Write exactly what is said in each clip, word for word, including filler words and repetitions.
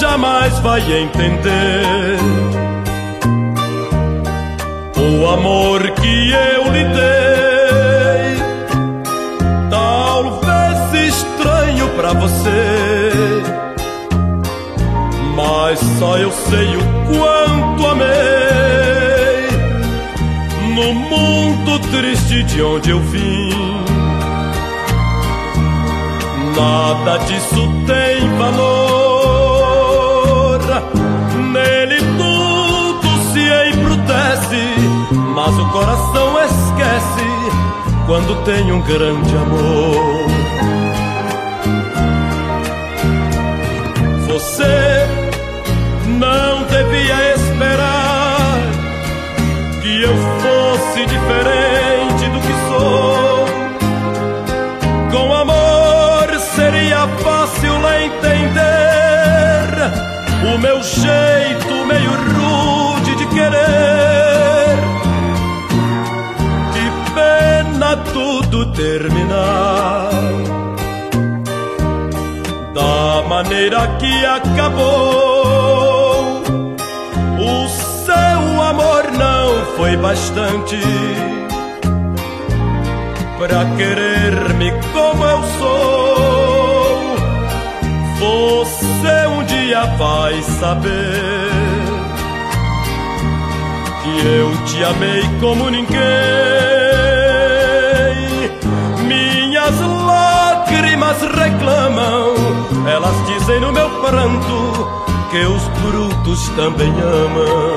jamais vai entender o amor que eu lhe dei. Talvez estranho pra você, mas só eu sei o quanto amei. No mundo triste de onde eu vim, nada disso tem valor. Nele tudo se embrutece, mas o coração esquece quando tem um grande amor. Você não devia esperar que eu fosse diferente do que sou. Com amor seria fácil entender o meu jeito meio rude de querer. Que pena tudo terminar da maneira que acabou. O seu amor não foi bastante pra querer-me como eu sou. Você um dia vai saber que eu te amei como ninguém. Minhas lágrimas reclamam, elas dizem no meu pranto que os brutos também amam.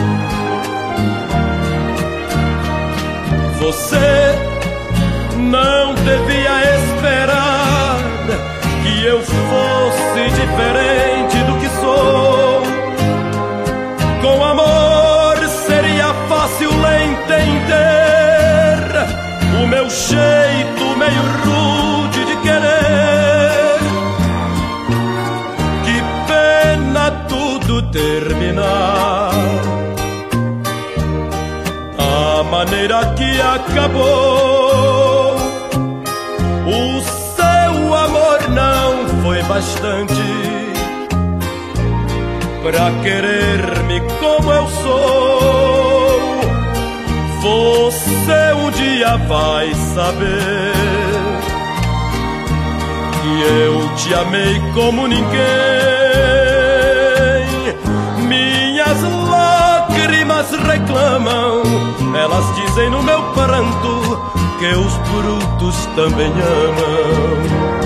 Você não devia esperar que eu fosse diferente do que sou. Com amor seria fácil entender o meu jeito meio rude de querer. Que pena tudo terminar da maneira que acabou. O seu amor não foi bastante pra querer-me como eu sou. Você um dia vai saber que eu te amei como ninguém. Minhas lágrimas reclamam, elas dizem no meu pranto que os brutos também amam.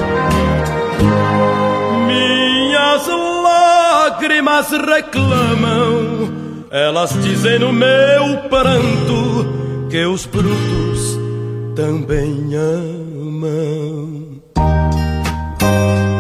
Minhas lágrimas reclamam, elas dizem no meu pranto que os brutos também amam.